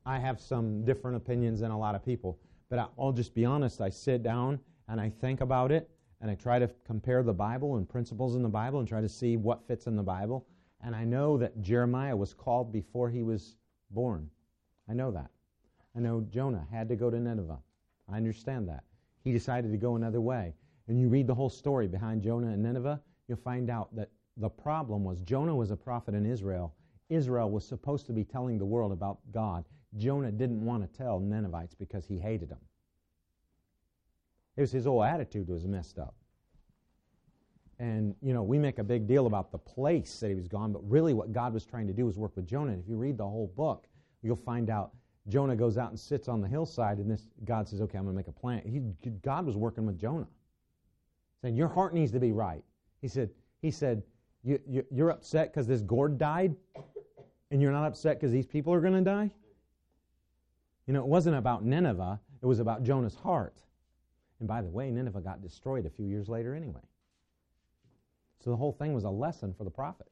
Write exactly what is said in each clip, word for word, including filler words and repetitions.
I have some different opinions than a lot of people. But I- I'll just be honest. I sit down and I think about it, and I try to compare the Bible and principles in the Bible and try to see what fits in the Bible. And I know that Jeremiah was called before he was born. I know that. I know Jonah had to go to Nineveh. I understand that. He decided to go another way. And you read the whole story behind Jonah and Nineveh, you'll find out that the problem was Jonah was a prophet in Israel. Israel was supposed to be telling the world about God. Jonah didn't want to tell Ninevites because he hated them. It was his whole attitude was messed up. And, you know, we make a big deal about the place that he was gone, but really what God was trying to do was work with Jonah. And if you read the whole book, you'll find out Jonah goes out and sits on the hillside, and this God says, okay, I'm going to make a plan. He, God was working with Jonah, saying, your heart needs to be right. He said, he said, you, you, you're upset because this gourd died, and you're not upset because these people are going to die? You know, it wasn't about Nineveh. It was about Jonah's heart. And by the way, Nineveh got destroyed a few years later anyway. So the whole thing was a lesson for the prophet.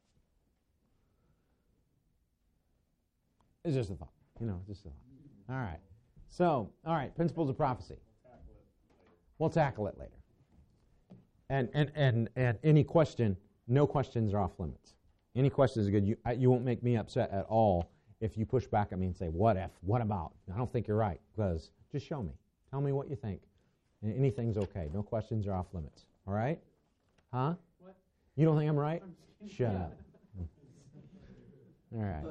It's just a thought. You know, just a thought. All right. So, all right, principles of prophecy. We'll tackle it later. And and and, and any question, no questions are off limits. Any questions are good. You, I, you won't make me upset at all if you push back at me and say, what if, what about? I don't think you're right, because just show me. Tell me what you think. And anything's okay. No questions are off limits. All right? Huh? What? You don't think I'm right? I'm Shut up. All right.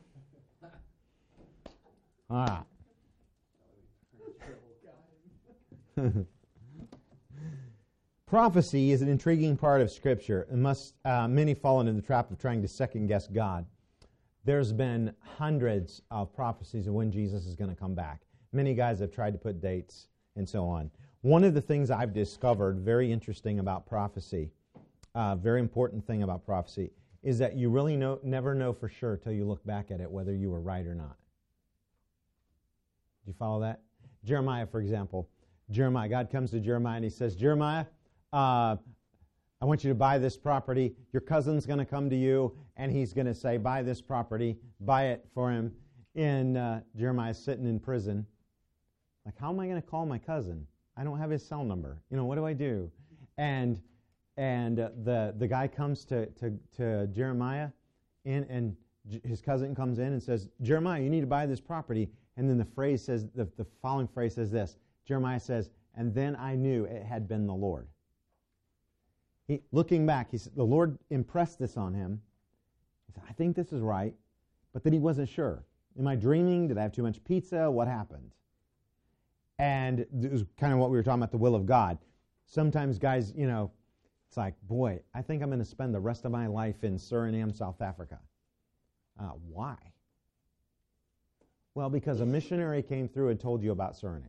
All right. Prophecy is an intriguing part of Scripture, and must uh, many fall into the trap of trying to second-guess God. There's been hundreds of prophecies of when Jesus is going to come back. Many guys have tried to put dates and so on. One of the things I've discovered, very interesting about prophecy, a uh, very important thing about prophecy, is that you really know, never know for sure till you look back at it whether you were right or not. Do you follow that? Jeremiah, for example. Jeremiah, God comes to Jeremiah and he says, Jeremiah, uh, I want you to buy this property. Your cousin's going to come to you and he's going to say, buy this property, buy it for him. And uh, Jeremiah's sitting in prison. Like, how am I going to call my cousin? I don't have his cell number. You know, what do I do? And and uh, the the guy comes to to, to Jeremiah, and and J- his cousin comes in and says, Jeremiah, you need to buy this property. And then the phrase says, the, the following phrase says this. Jeremiah says, and then I knew it had been the Lord. He, looking back, he said, the Lord impressed this on him. He said, I think this is right, but then he wasn't sure. Am I dreaming? Did I have too much pizza? What happened? And it was kind of what we were talking about, the will of God. Sometimes guys, you know, it's like, boy, I think I'm going to spend the rest of my life in Suriname, South Africa. Uh, why? Well, because a missionary came through and told you about Suriname.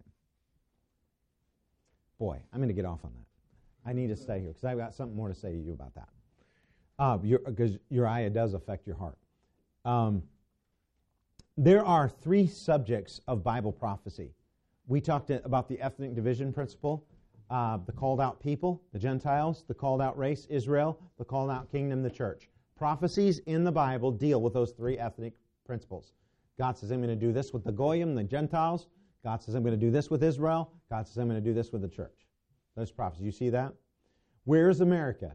Boy, I'm going to get off on that. I need to stay here because I've got something more to say to you about that. Uh, because Uriah does affect your heart. Um, there are three subjects of Bible prophecy. We talked about the ethnic division principle, uh, the called out people, the Gentiles, the called out race, Israel, the called out kingdom, the church. Prophecies in the Bible deal with those three ethnic principles. God says, I'm going to do this with the Goyim, the Gentiles. God says, I'm going to do this with Israel. God says, I'm going to do this with the church. Those prophecies. You see that? Where is America?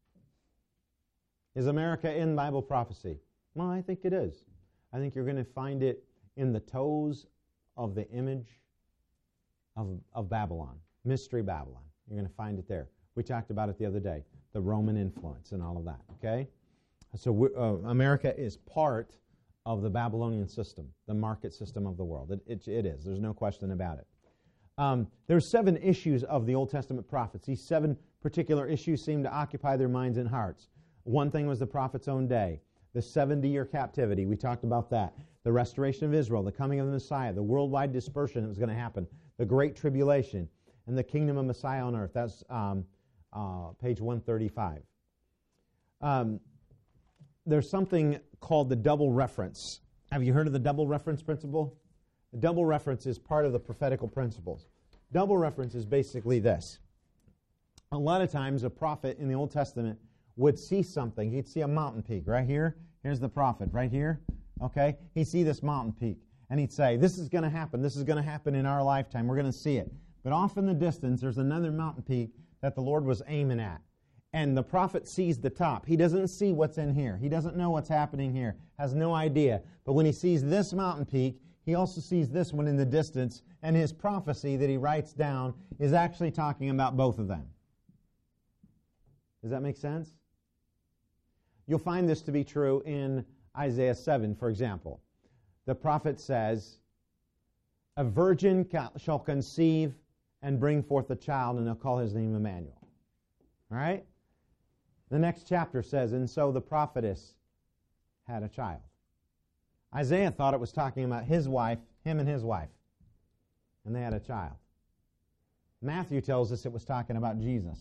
Is America in Bible prophecy? Well, I think it is. I think you're going to find it in the toes of the image of, of Babylon, Mystery Babylon. You're going to find it there. We talked about it the other day, the Roman influence and all of that, okay? So uh, America is part of the Babylonian system, the market system of the world. It, it, it is. There's no question about it. Um, there are seven issues of the Old Testament prophets. These seven particular issues seem to occupy their minds and hearts. One thing was the prophet's own day, the seventy-year captivity. We talked about that. The restoration of Israel, the coming of the Messiah, the worldwide dispersion that was going to happen, the Great Tribulation, and the kingdom of Messiah on earth. That's um, uh, page one thirty-five. Um, there's something called the double reference. Have you heard of the double reference principle? The double reference is part of the prophetical principles. Double reference is basically this. A lot of times a prophet in the Old Testament would see something. He'd see a mountain peak right here. Here's the prophet right here. Okay? He'd see this mountain peak. and he'd say, this is going to happen. This is going to happen in our lifetime. We're going to see it. But off in the distance, there's another mountain peak that the Lord was aiming at. And the prophet sees the top. He doesn't see what's in here. He doesn't know what's happening here. Has no idea. But when he sees this mountain peak, he also sees this one in the distance. And his prophecy that he writes down is actually talking about both of them. Does that make sense? You'll find this to be true in Isaiah seven, for example. The prophet says, a virgin shall conceive and bring forth a child, and they'll call his name Emmanuel. All right? The next chapter says, and so the prophetess had a child. Isaiah thought it was talking about his wife, him and his wife, and they had a child. Matthew tells us it was talking about Jesus.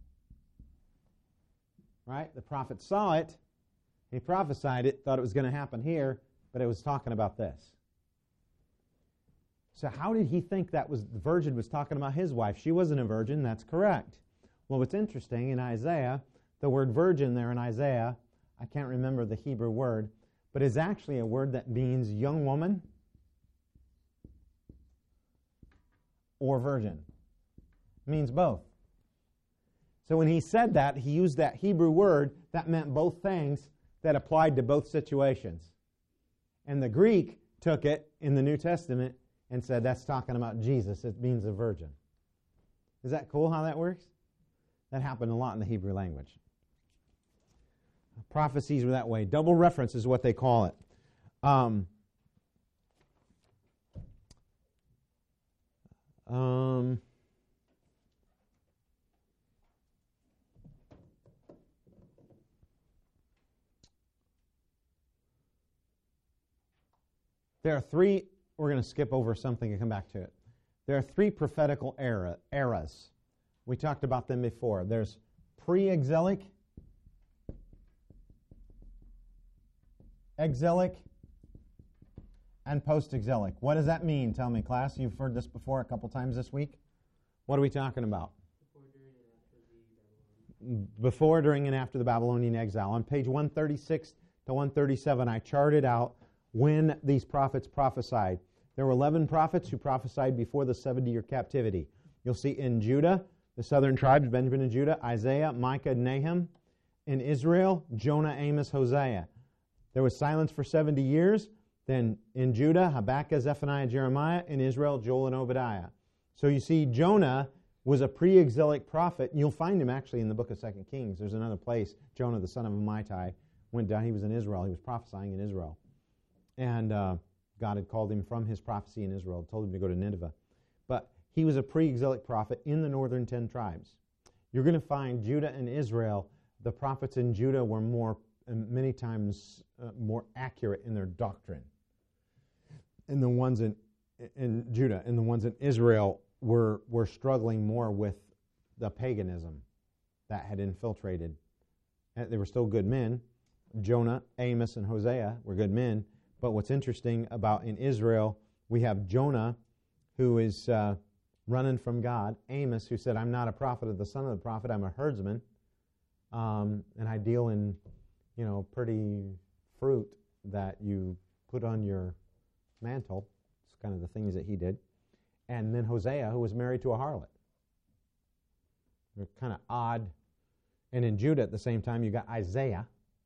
Right? The prophet saw it, he prophesied it, thought it was going to happen here, but it was talking about this. So how did he think that was the virgin was talking about his wife? She wasn't a virgin, that's correct. Well, what's interesting, in Isaiah, the word virgin there in Isaiah, I can't remember the Hebrew word, but is actually a word that means young woman or virgin. It means both. So when he said that, he used that Hebrew word that meant both things that applied to both situations. And the Greek took it in the New Testament and said that's talking about Jesus. It means a virgin. Is that cool how that works? That happened a lot in the Hebrew language. Prophecies were that way. Double reference is what they call it. Um, um, there are three, we're going to skip over something and come back to it. There are three prophetical era, eras. We talked about them before. There's pre-exilic, exilic, and post-exilic. What does that mean? Tell me, class. You've heard this before a couple times this week. What are we talking about? Before, during, and after the Babylonian exile. On page one thirty-six to one thirty-seven, I charted out when these prophets prophesied. There were eleven prophets who prophesied before the seventy-year captivity. You'll see in Judah, the southern tribes, Benjamin and Judah, Isaiah, Micah, Nahum. In Israel, Jonah, Amos, Hosea. There was silence for seventy years. Then in Judah, Habakkuk, Zephaniah, Jeremiah. In Israel, Joel and Obadiah. So you see, Jonah was a pre-exilic prophet. You'll find him actually in the book of Second Kings. There's another place, Jonah, the son of Amittai, went down. He was in Israel. He was prophesying in Israel. And uh, God had called him from his prophecy in Israel, told him to go to Nineveh. But he was a pre-exilic prophet in the northern ten tribes. You're going to find Judah and Israel, the prophets in Judah were more, many times uh, more accurate in their doctrine. And the ones in, in Judah and the ones in Israel were, were struggling more with the paganism that had infiltrated. And they were still good men. Jonah, Amos, and Hosea were good men. But what's interesting about in Israel, we have Jonah, who is uh, running from God. Amos, who said, I'm not a prophet of the son of the prophet, I'm a herdsman. Um, and I deal in, you know, pretty fruit that you put on your mantle. It's kind of the things that he did. And then Hosea, who was married to a harlot. They're kind of odd. And in Judah at the same time, you got Isaiah,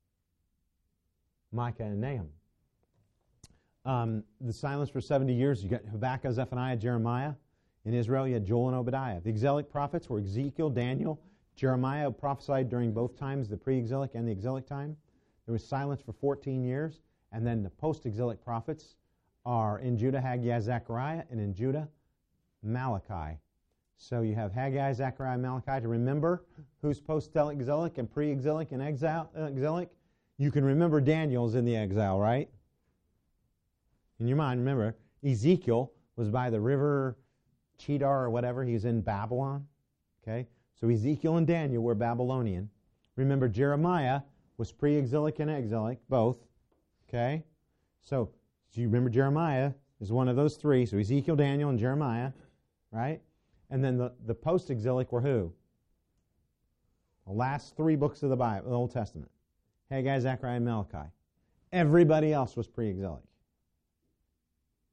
Micah, and Nahum. Um, the silence for seventy years, you got Habakkuk, Zephaniah, Jeremiah. In Israel, you had Joel and Obadiah. The exilic prophets were Ezekiel, Daniel, Jeremiah prophesied during both times, the pre-exilic and the exilic time. There was silence for fourteen years. And then the post-exilic prophets are in Judah, Haggai, Zechariah, and in Judah, Malachi. So you have Haggai, Zechariah, Malachi to remember who's post-exilic and pre-exilic and exile, uh, exilic. You can remember Daniel's in the exile, right? In your mind, remember, Ezekiel was by the river Cheddar or whatever. He was in Babylon. Okay? So Ezekiel and Daniel were Babylonian. Remember, Jeremiah was pre-exilic and exilic, both. Okay? So, so you remember Jeremiah is one of those three. So Ezekiel, Daniel, and Jeremiah, right? And then the, the post-exilic were who? The last three books of the Bible, the Old Testament. Haggai, Zechariah, and Malachi. Everybody else was pre-exilic.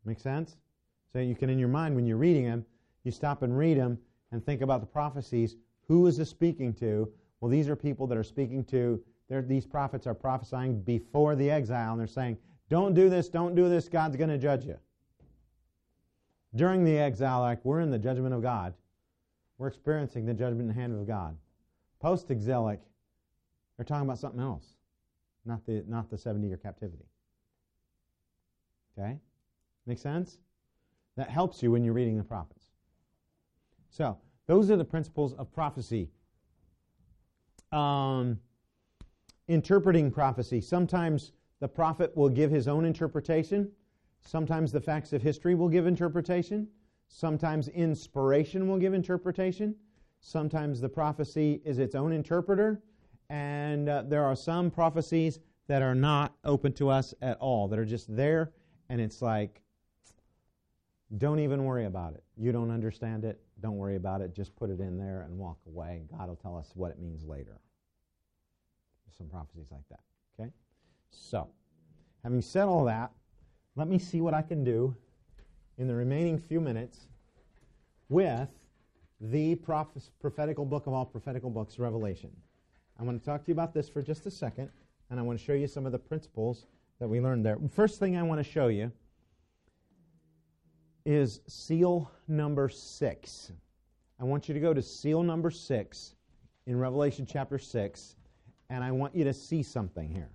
Make sense? So you can, in your mind, when you're reading them, you stop and read them and think about the prophecies. Who is this speaking to? Well, these are people that are speaking to, these prophets are prophesying before the exile, and they're saying, don't do this, don't do this, God's going to judge you. During the exile, like we're in the judgment of God. We're experiencing the judgment and hand of God. Post-exilic, they're talking about something else, not the not the seventy-year captivity. Okay? Make sense? That helps you when you're reading the prophets. So, those are the principles of prophecy. Um, interpreting prophecy. Sometimes the prophet will give his own interpretation. Sometimes the facts of history will give interpretation. Sometimes inspiration will give interpretation. Sometimes the prophecy is its own interpreter. And uh, there are some prophecies that are not open to us at all, that are just there, and it's like, don't even worry about it. You don't understand it. Don't worry about it. Just put it in there and walk away. God will tell us what it means later. There's some prophecies like that. Okay? So, having said all that, let me see what I can do in the remaining few minutes with the prophes- prophetical book of all prophetical books, Revelation. I want to talk to you about this for just a second, and I want to show you some of the principles that we learned there. First thing I want to show you is seal number six. I want you to go to seal number six in Revelation chapter six, and I want you to see something here.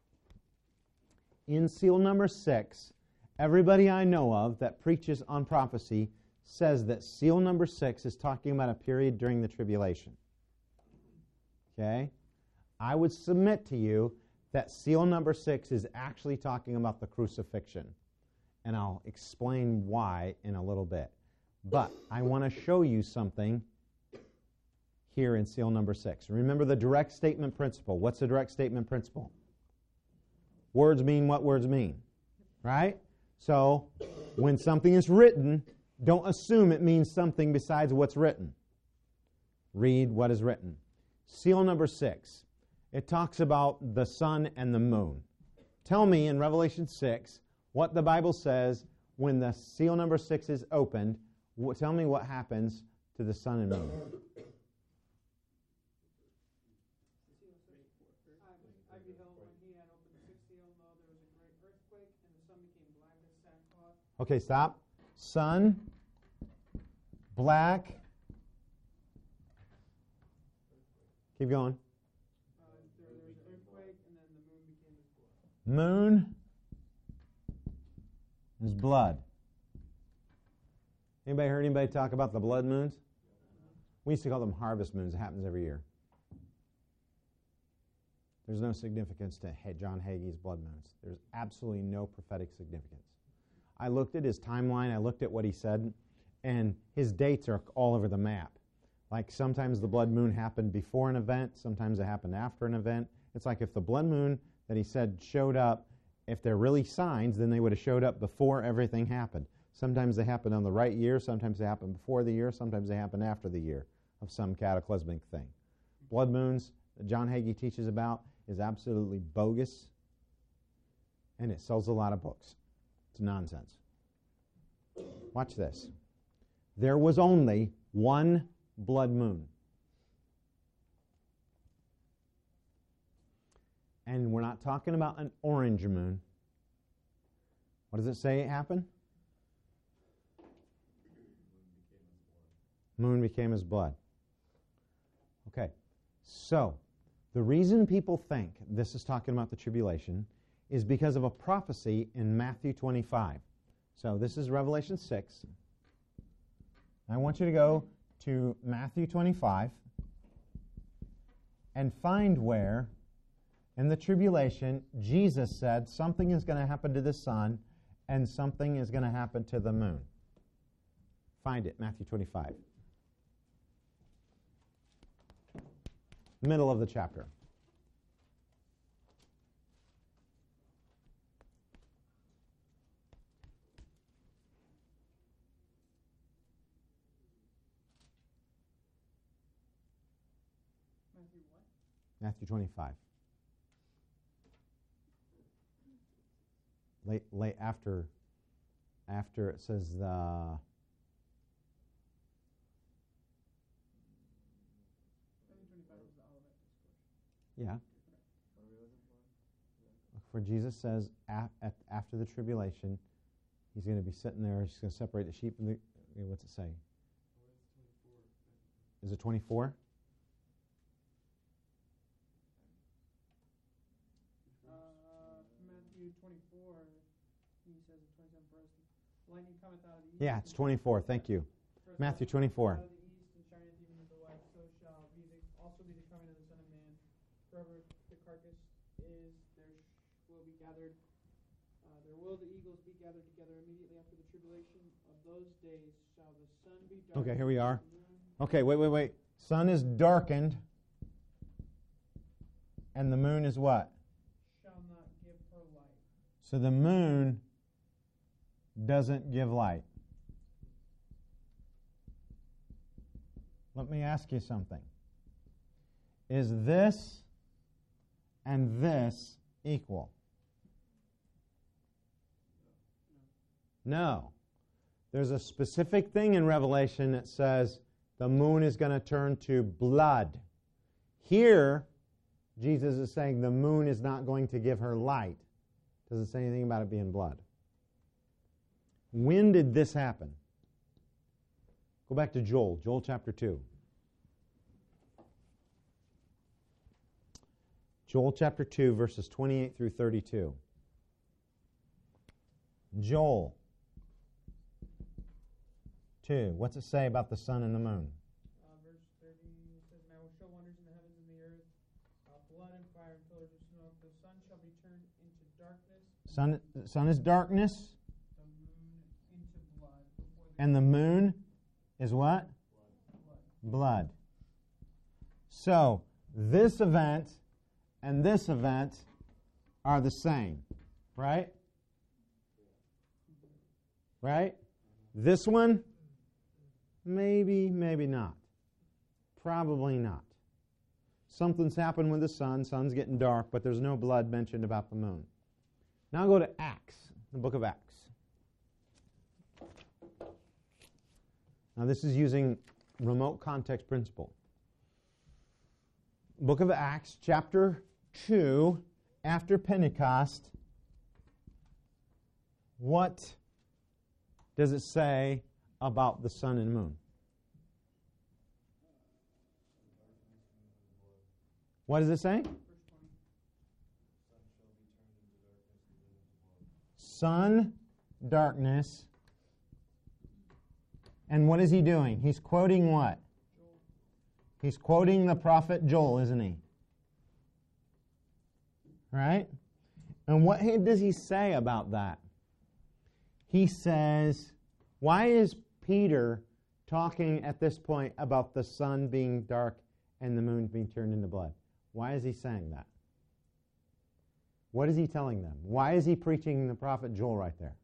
In seal number six, everybody I know of that preaches on prophecy says that seal number six is talking about a period during the tribulation. Okay? I would submit to you that seal number six is actually talking about the crucifixion. And I'll explain why in a little bit. But I want to show you something here in seal number six. Remember the direct statement principle. What's the direct statement principle? Words mean what words mean. Right? So, when something is written, don't assume it means something besides what's written. Read what is written. Seal number six. It talks about the sun and the moon. Tell me in Revelation six what the Bible says when the seal number six is opened. Tell me what happens to the sun and moon. I beheld when he had opened the sixth seal, and lo, there was a great earthquake, and the sun became black as sackcloth. Okay, stop. Sun, black. Keep going. Uh, there, there was an earthquake, and then the moon became as blood. Moon is blood. Anybody heard anybody talk about the blood moons? We used to call them harvest moons. It happens every year. There's no significance to John Hagee's blood moons. There's absolutely no prophetic significance. I looked at his timeline. I looked at what he said, and his dates are all over the map. Like sometimes the blood moon happened before an event. Sometimes it happened after an event. It's like if the blood moon that he said showed up, if they're really signs, then they would have showed up before everything happened. Sometimes they happen on the right year. Sometimes they happen before the year. Sometimes they happen after the year of some cataclysmic thing. Blood moons that John Hagee teaches about is absolutely bogus, and it sells a lot of books. It's nonsense. Watch this. There was only one blood moon. And we're not talking about an orange moon. What does it say happened? Moon became his blood. Okay, so the reason people think this is talking about the tribulation is because of a prophecy in Matthew twenty-five. So this is Revelation six. I want you to go to Matthew twenty-five and find where in the tribulation Jesus said something is going to happen to the sun and something is going to happen to the moon. Find it, Matthew twenty-five. Middle of the chapter. Matthew what? Matthew twenty-five. Late, late after after it says the... Yeah. For Jesus says af- at, after the tribulation, he's going to be sitting there, he's going to separate the sheep and the... What's it say? Is it twenty-four? Uh, Matthew twenty-four, he says in twenty-seven, for us, lightning cometh out of the east. Yeah, it's twenty-four. Thank you. Matthew twenty-four. Out of the east and shineth even as the west, so shall be the, also be the coming of the Son of Man. Forever the carcass is, there will be gathered, uh, there will the eagles be gathered together immediately after the tribulation of those days shall the sun be darkened. Okay, here we are. Okay, wait, wait, wait. Sun is darkened, and the moon is what? Shall not give her light. So the moon doesn't give light. Let me ask you something. Is this and this equal? No. There's a specific thing in Revelation that says the moon is going to turn to blood. Here, Jesus is saying the moon is not going to give her light. Doesn't say anything about it being blood. When did this happen? Go back to Joel, Joel chapter two. Joel chapter two, verses twenty-eight through thirty-two. Joel two. What's it say about the sun and the moon? Uh, verse thirty says, and I will show wonders in the heavens and the earth, uh, blood and fire and pillars of smoke. The sun shall be turned into darkness. Sun, sun is darkness. The moon into blood. The And the moon is what? blood. Blood. So, this event and this event are the same, right? Right? This one, maybe, maybe not. Probably not. Something's happened with the sun. Sun's getting dark, but there's no blood mentioned about the moon. Now go to Acts, the book of Acts. Now this is using remote context principle. Book of Acts, chapter two, after Pentecost. What does it say about the sun and moon? What does it say? Sun, darkness. And what is he doing? He's quoting what? He's quoting the prophet Joel, isn't he? Right? And what does he say about that? He says, why is Peter talking at this point about the sun being dark and the moon being turned into blood? Why is he saying that? What is he telling them? Why is he preaching the prophet Joel right there?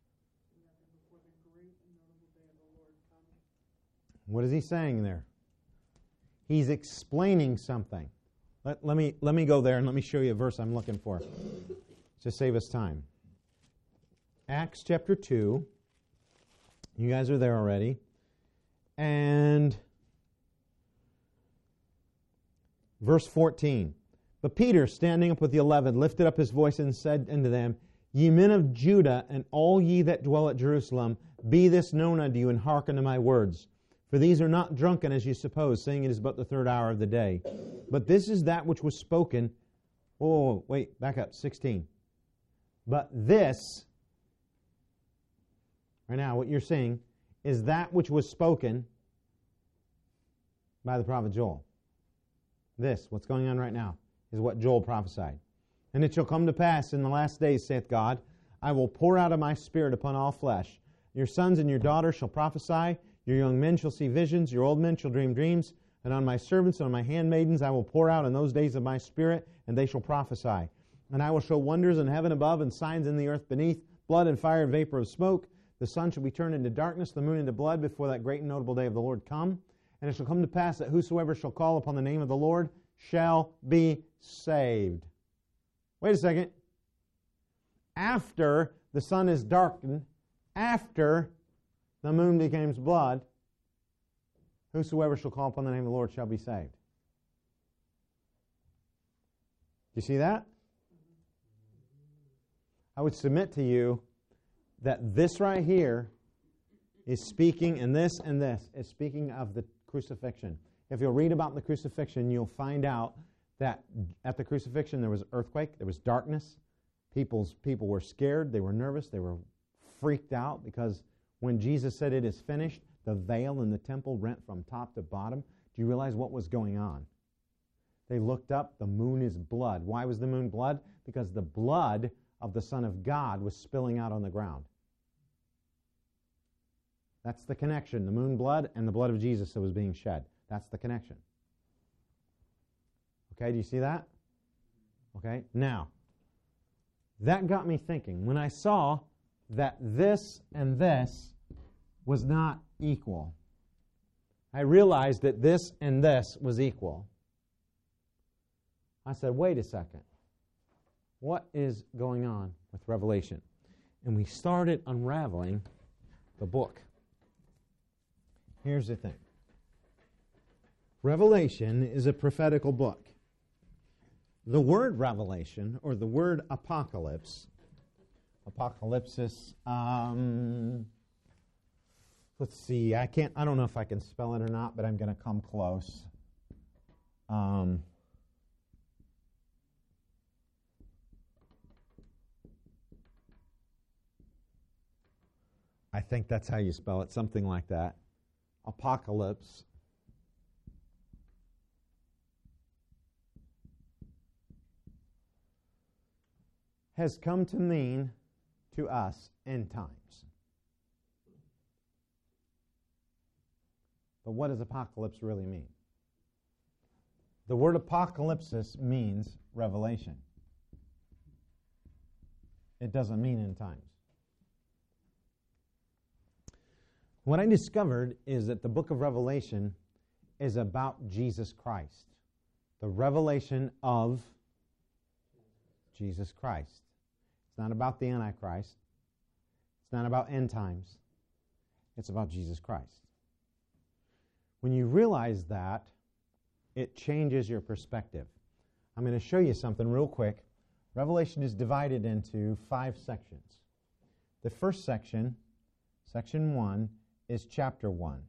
What is he saying there? He's explaining something. Let, let, me, let me go there and let me show you a verse I'm looking for to save us time. Acts chapter two. You guys are there already. And verse fourteen. But Peter, standing up with the eleven, lifted up his voice and said unto them, Ye men of Judah, and all ye that dwell at Jerusalem, be this known unto you, and hearken to my words. For these are not drunken, as you suppose, saying it is but the third hour of the day. But this is that which was spoken. Oh, wait, back up, sixteen. But this, right now, what you're seeing, is that which was spoken by the prophet Joel. This, what's going on right now, is what Joel prophesied. And it shall come to pass in the last days, saith God, I will pour out of my spirit upon all flesh. Your sons and your daughters shall prophesy. Your young men shall see visions. Your old men shall dream dreams. And on my servants and on my handmaidens I will pour out in those days of my spirit, and they shall prophesy. And I will show wonders in heaven above and signs in the earth beneath, blood and fire and vapor of smoke. The sun shall be turned into darkness, the moon into blood, before that great and notable day of the Lord come. And it shall come to pass that whosoever shall call upon the name of the Lord shall be saved. Wait a second. After the sun is darkened, after the moon becomes blood, whosoever shall call upon the name of the Lord shall be saved. Do you see that? I would submit to you that this right here is speaking, and this and this is speaking of the crucifixion. If you'll read about the crucifixion, you'll find out that at the crucifixion there was earthquake, there was darkness. People's, people were scared, they were nervous, they were freaked out because when Jesus said it is finished, the veil in the temple rent from top to bottom. Do you realize what was going on? They looked up, the moon is blood. Why was the moon blood? Because the blood of the Son of God was spilling out on the ground. That's the connection, the moon blood and the blood of Jesus that was being shed. That's the connection. Okay, do you see that? Okay, now, that got me thinking. When I saw that this and this was not equal, I realized that this and this was equal. I said, wait a second. What is going on with Revelation? And we started unraveling the book. Here's the thing. Revelation is a prophetical book. The word revelation, or the word apocalypse, apocalypsis, um, let's see, I can't, I don't know if I can spell it or not, but I'm going to come close. Um, I think that's how you spell it, something like that. Apocalypse. Has come to mean to us end times. But what does apocalypse really mean? The word apocalypsis means revelation. It doesn't mean end times. What I discovered is that the book of Revelation is about Jesus Christ. The revelation of Jesus Christ. It's not about the Antichrist. It's not about end times. It's about Jesus Christ. When you realize that, it changes your perspective. I'm going to show you something real quick. Revelation is divided into five sections. The first section, section one, is chapter one.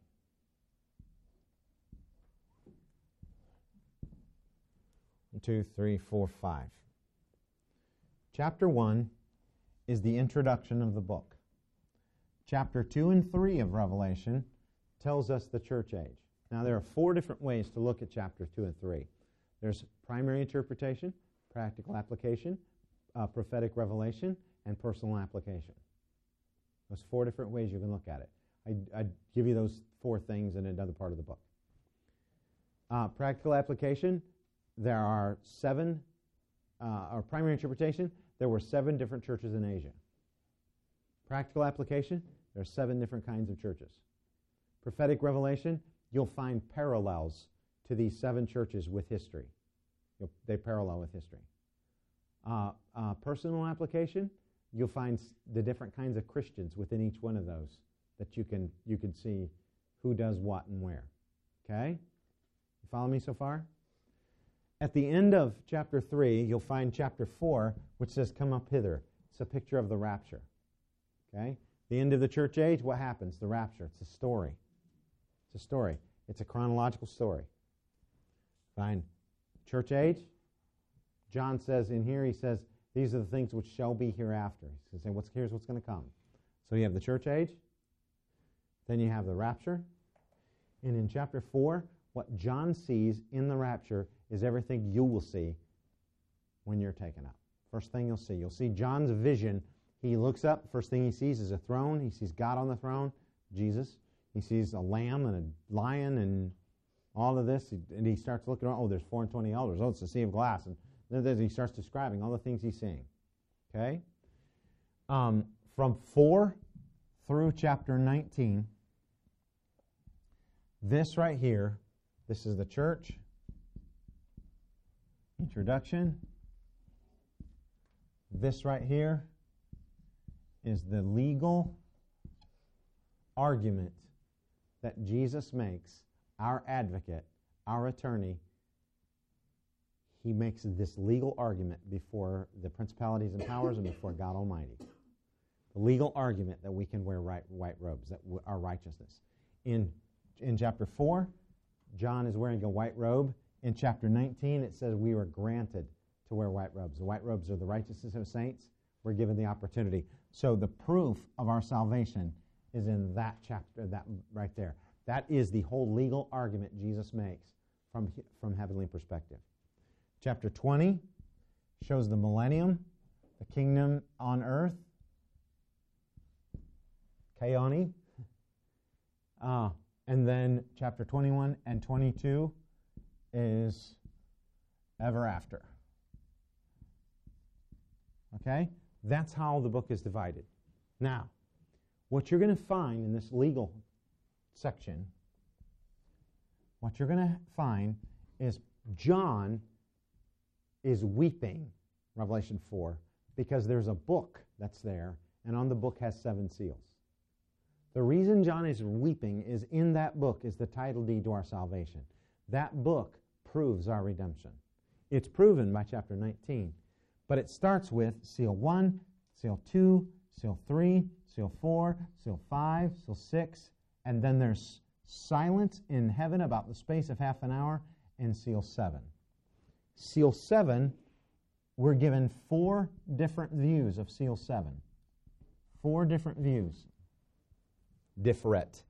One, two, three, four, five. Chapter one is the introduction of the book. Chapter two and three of Revelation tells us the church age. Now, there are four different ways to look at chapter two and three. There's primary interpretation, practical application, uh, prophetic revelation, and personal application. Those four different ways you can look at it. I'd, I'd give you those four things in another part of the book. Uh, practical application, there are seven, uh, or primary interpretation, there were seven different churches in Asia. Practical application, there are seven different kinds of churches. Prophetic revelation, you'll find parallels to these seven churches with history. You'll, they parallel with history. Uh, uh, personal application, you'll find s- the different kinds of Christians within each one of those that you can you can see who does what and where. Okay? You follow me so far? At the end of chapter three, you'll find chapter four, which says, come up hither. It's a picture of the rapture. Okay? The end of the church age, what happens? The rapture. It's a story. It's a story. It's a chronological story. Fine. Church age, John says in here, he says, these are the things which shall be hereafter. He's saying, what's, here's what's going to come. So you have the church age, then you have the rapture, and in chapter four, what John sees in the rapture is everything you will see when you're taken up. First thing you'll see. You'll see John's vision. He looks up, first thing he sees is a throne. He sees God on the throne, Jesus. He sees a lamb and a lion and all of this, and he starts looking around. Oh, there's four and twenty elders. Oh, it's a sea of glass. And then he starts describing all the things he's seeing. Okay? Um, from four through chapter nineteen, this right here, this is the church. Introduction. This right here is the legal argument that Jesus makes, our advocate, our attorney, he makes this legal argument before the principalities and powers and before God Almighty. The legal argument that we can wear right, white robes, that w- are righteousness. In, in chapter four, John is wearing a white robe. In chapter nineteen, it says we were granted to wear white robes. The white robes are the righteousness of saints. We're given the opportunity. So the proof of our salvation is in that chapter, that right there. That is the whole legal argument Jesus makes from, from heavenly perspective. Chapter twenty shows the millennium, the kingdom on earth, Kaoni. Uh, and then chapter twenty-one and twenty-two is ever after. Okay? That's how the book is divided. Now, what you're going to find in this legal section, what you're going to find is John is weeping, Revelation four, because there's a book that's there, and on the book has seven seals. The reason John is weeping is in that book is the title deed to our salvation. That book proves our redemption. It's proven by chapter nineteen. But it starts with seal one, seal two, seal three, seal four, seal five, seal six, and then there's silence in heaven about the space of half an hour, and seal seven. Seal seven, we're given four different views of seal seven. Four different views. Different.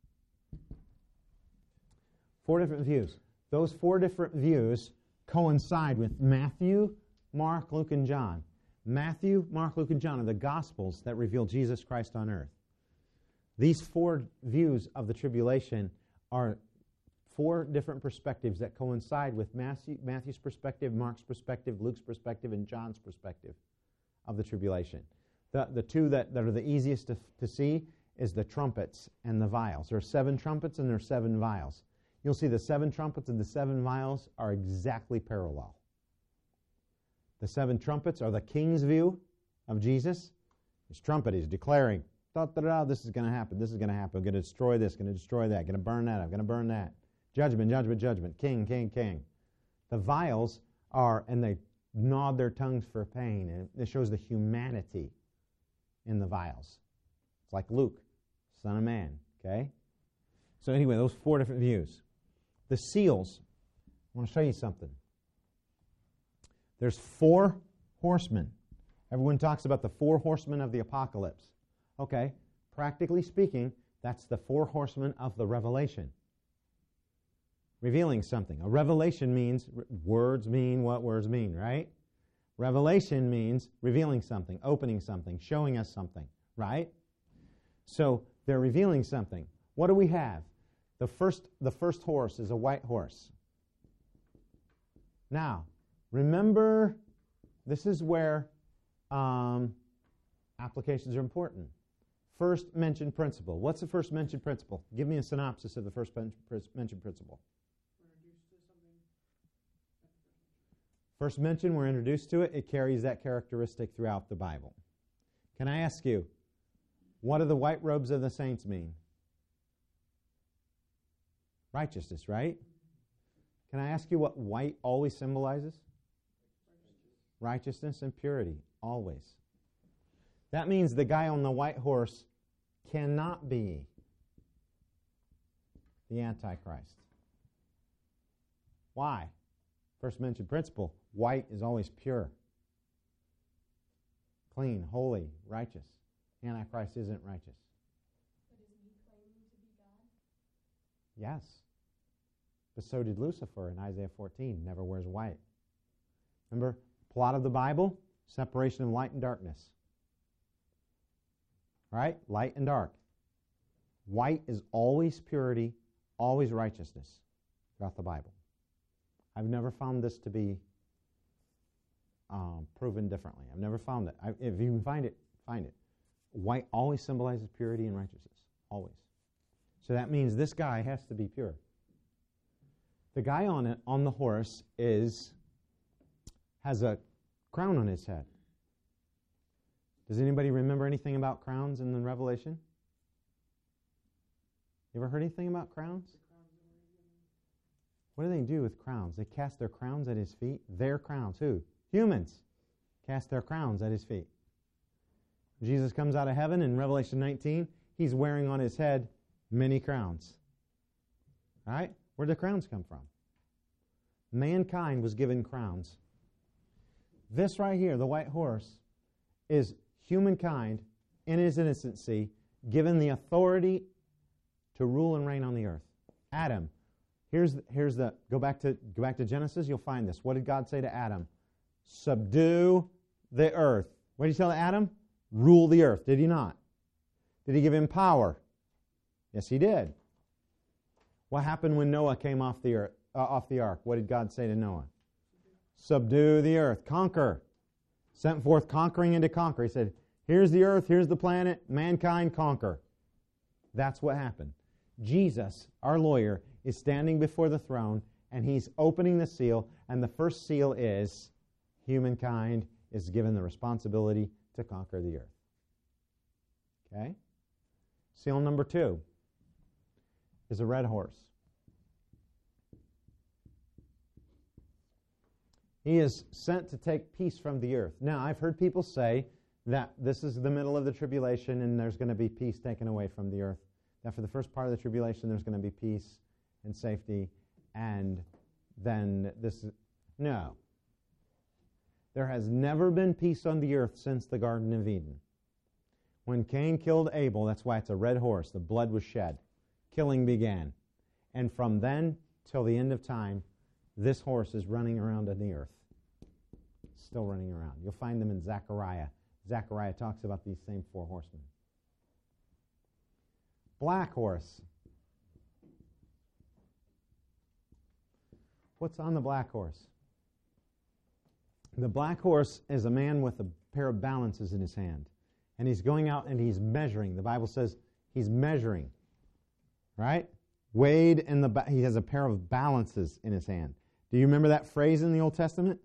Four different views. Those four different views coincide with Matthew, Mark, Luke, and John. Matthew, Mark, Luke, and John are the Gospels that reveal Jesus Christ on earth. These four views of the tribulation are four different perspectives that coincide with Matthew, Matthew's perspective, Mark's perspective, Luke's perspective, and John's perspective of the tribulation. The, the two that, that are the easiest to, to see is the trumpets and the vials. There are seven trumpets and there are seven vials. You'll see the seven trumpets and the seven vials are exactly parallel. The seven trumpets are the king's view of Jesus. His trumpet is declaring, da, da, da, this is going to happen, this is going to happen, I'm going to destroy this, going to destroy that, going to burn that, I'm going to burn that. Judgment, judgment, judgment, king, king, king. The vials are, and they gnawed their tongues for pain, and it shows the humanity in the vials. It's like Luke, Son of Man, okay? So anyway, those four different views. The seals, I want to show you something. There's four horsemen. Everyone talks about the four horsemen of the apocalypse. Okay, practically speaking, that's the four horsemen of the revelation. Revealing something. A revelation means, words mean what words mean, right? Revelation means revealing something, opening something, showing us something, right? So they're revealing something. What do we have? The first, the first horse is a white horse. Now, remember, this is where um, applications are important. First mentioned principle. What's the first mentioned principle? Give me a synopsis of the first mentioned principle. First mention, we're introduced to it. It carries that characteristic throughout the Bible. Can I ask you, what do the white robes of the saints mean? Righteousness, right? Can I ask you what white always symbolizes? Righteousness and purity, always. That means the guy on the white horse cannot be the Antichrist. Why? First mentioned principle, white is always pure, clean, holy, righteous. Antichrist isn't righteous. But is he claiming to be God? Yes. But so did Lucifer in Isaiah fourteen, never wears white. Remember, plot of the Bible, separation of light and darkness. Right? Light and dark. White is always purity, always righteousness throughout the Bible. I've never found this to be um, proven differently. I've never found it. I, if you can find it, find it. White always symbolizes purity and righteousness. Always. So that means this guy has to be pure. The guy on it, on the horse is has a crown on his head. Does anybody remember anything about crowns in the Revelation? You ever heard anything about crowns? The crowns that were given. What do they do with crowns? They cast their crowns at his feet. Their crowns. Who? Humans. Cast their crowns at his feet. Jesus comes out of heaven in Revelation nineteen. He's wearing on his head many crowns. All right? Where did the crowns come from? Mankind was given crowns. This right here, the white horse, is humankind in his innocency given the authority to rule and reign on the earth. Adam. Here's the, here's the go back to go back to Genesis, you'll find this. What did God say to Adam? Subdue the earth. What did he tell Adam? Rule the earth. Did he not? Did he give him power? Yes, he did. What happened when Noah came off the earth, uh, off the ark? What did God say to Noah? Subdue the earth. Conquer. Sent forth conquering and to conquer. He said, here's the earth, here's the planet, mankind, conquer. That's what happened. Jesus, our lawyer, is standing before the throne, and he's opening the seal, and the first seal is humankind is given the responsibility to conquer the earth. Okay? Seal number two is a red horse. He is sent to take peace from the earth. Now, I've heard people say that this is the middle of the tribulation and there's going to be peace taken away from the earth. That for the first part of the tribulation there's going to be peace and safety, and then this is... No. There has never been peace on the earth since the Garden of Eden. When Cain killed Abel, that's why it's a red horse, the blood was shed. Killing began. And from then till the end of time, this horse is running around on the earth. Still running around. You'll find them in Zechariah. Zechariah talks about these same four horsemen. Black horse. What's on the black horse? The black horse is a man with a pair of balances in his hand. And he's going out and he's measuring. The Bible says he's measuring. Right? Weighed in the... Ba- he has a pair of balances in his hand. Do you remember that phrase in the Old Testament?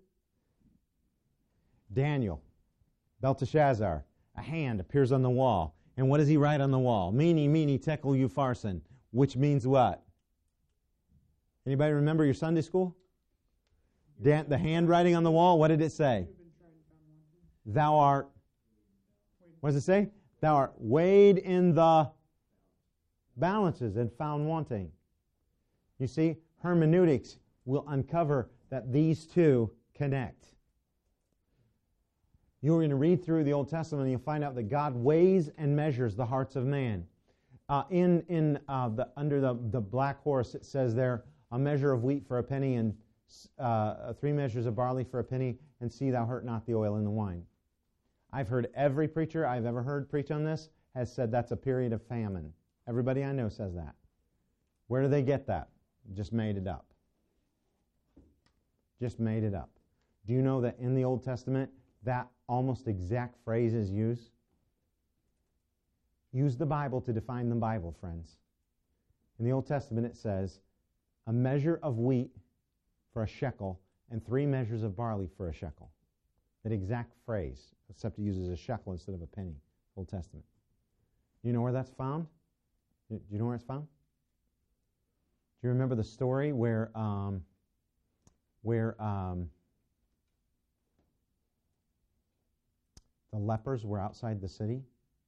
Daniel, Belteshazzar, a hand appears on the wall. And what does he write on the wall? Meeny, meeny, tekel, upharsin. Which means what? Anybody remember your Sunday school? Dan, the handwriting on the wall, what did it say? Thou art, what does it say? Thou art weighed in the balances and found wanting. You see, hermeneutics will uncover that these two connect. You're going to read through the Old Testament and you'll find out that God weighs and measures the hearts of man. Uh, in in uh, the under the, the black horse, it says there, a measure of wheat for a penny and uh, three measures of barley for a penny, and see thou hurt not the oil in the wine. I've heard every preacher I've ever heard preach on this has said that's a period of famine. Everybody I know says that. Where do they get that? Just made it up. Just made it up. Do you know that in the Old Testament, that almost exact phrase is used? Use the Bible to define the Bible, friends. In the Old Testament it says, a measure of wheat for a shekel and three measures of barley for a shekel. That exact phrase, except it uses a shekel instead of a penny, Old Testament. You know where that's found? Do you know where it's found? Do you remember the story where um, where um, the lepers were outside the city,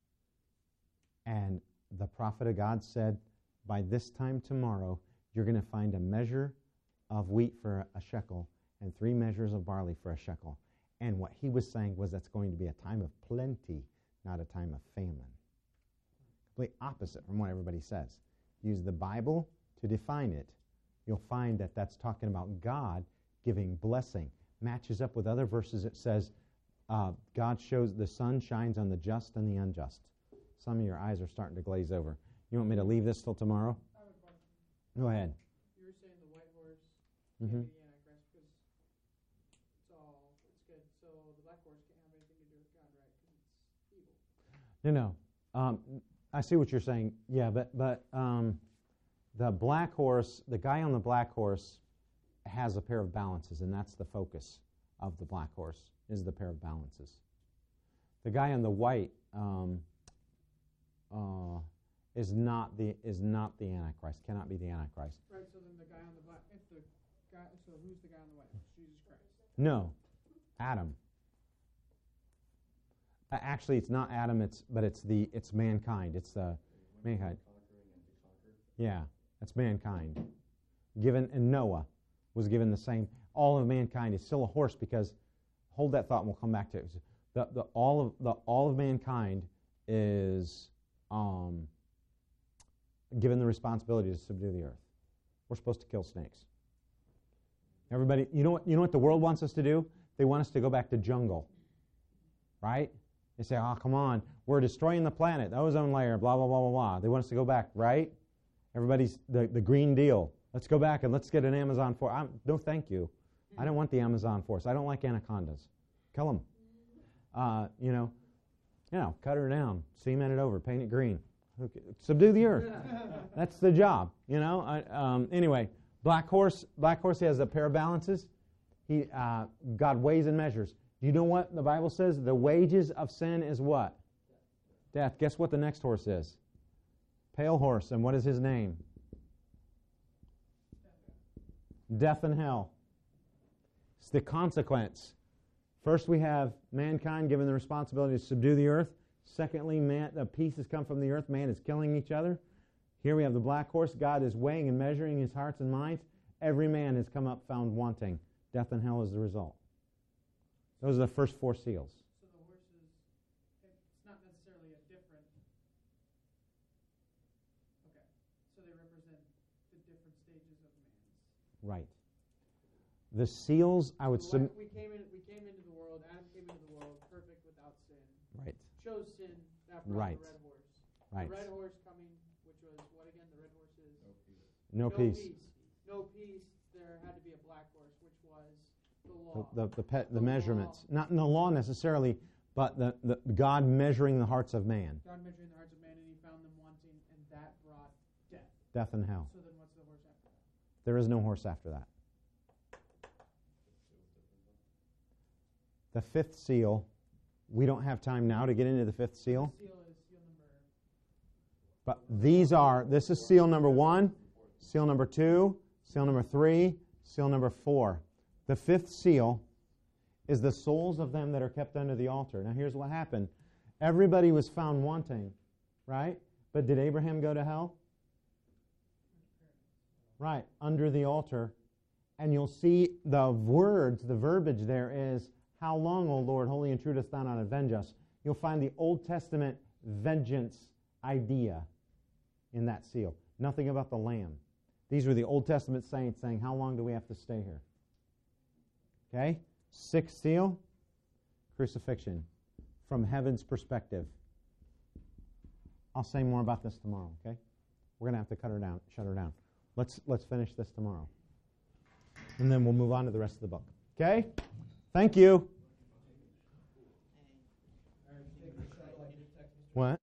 and the prophet of God said, by this time tomorrow, you're going to find a measure of wheat for a shekel and three measures of barley for a shekel. And what he was saying was that's going to be a time of plenty, not a time of famine. Completely opposite from what everybody says. Use the Bible to define it. You'll find that that's talking about God giving blessing. Matches up with other verses. It says, uh, God shows the sun shines on the just and the unjust. Some of your eyes are starting to glaze over. You want me to leave this till tomorrow? I have a question. Go ahead. You were saying the white horse Mm-hmm. can't be the Antichrist because it's all, it's good. So the black horse can't have anything to do with God, right? Because it's evil. No, no. Um, I see what you're saying. Yeah, but but um, the black horse, the guy on the black horse has a pair of balances, and that's the focus of the black horse, is the pair of balances. The guy on the white, um, uh, is not the is not the Antichrist. Cannot be the Antichrist. Right. So then the guy on the black, if the guy, so who's the guy on the White Horse? Jesus Christ. No, Adam. Uh, Actually, it's not Adam. It's but it's the it's mankind. It's the mankind. Yeah, that's mankind. Given and Noah was given the same. All of mankind is still a horse because. Hold that thought, and we'll come back to it. The, the all of the all of mankind is um, given the responsibility to subdue the earth. We're supposed to kill snakes. Everybody, you know what? You know what the world wants us to do? They want us to go back to jungle, right? They say, "Oh, come on, we're destroying the planet, the ozone layer, blah blah blah blah blah." They want us to go back, right? Everybody's the the Green Deal. Let's go back and let's get an Amazon forest. I'm, no, thank you. I don't want the Amazon forest. I don't like anacondas. Kill them. Uh, you know, you know, cut her down, cement it over, paint it green, okay. Subdue the earth. That's the job. You know. I, um, anyway, black horse. Black horse has a pair of balances. He uh, God weighs and measures. Do you know what the Bible says? The wages of sin is what? Death. Guess what the next horse is? Pale horse. And what is his name? Death and hell. It's the consequence. First, we have mankind given the responsibility to subdue the earth. Secondly, man, the pieces come from the earth. Man is killing each other. Here we have the black horse. God is weighing and measuring his hearts and minds. Every man has come up found wanting. Death and hell is the result. Those are the first four seals. So the horses, it's not necessarily a different. Okay, so they represent the different stages of man's. Right. The seals, I would So sub- we came in. We came into the world. Adam came into the world perfect without sin. Right. Chose sin. That brought Right. the red horse. Right. The red horse coming, which was what again? The red horse is No, no peace. peace. No peace. There had to be a black horse, which was the The law. the the, pe- the The measurements, law. not in the law necessarily, but the, the God measuring the hearts of man, God measuring the hearts of man, and he found them wanting, and that brought death. death and hell. So then, what's the horse after that? There is no horse after that. The fifth seal, we don't have time now to get into the fifth seal, The seal is seal number. but these are, this is seal number one, seal number two, seal number three, seal number four. The fifth seal is the souls of them that are kept under the altar. Now here's what happened. Everybody was found wanting, right? But did Abraham go to hell? Right, under the altar. And you'll see the words, the verbiage there is, how long, O Lord, holy and true dost thou not avenge us? You'll find the Old Testament vengeance idea in that seal. Nothing about the lamb. These were the Old Testament saints saying, how long do we have to stay here? Okay? Sixth seal, crucifixion from heaven's perspective. I'll say more about this tomorrow, okay? We're going to have to cut her down, shut her down. Let's let's finish this tomorrow. And then we'll move on to the rest of the book. Okay? Thank you. What?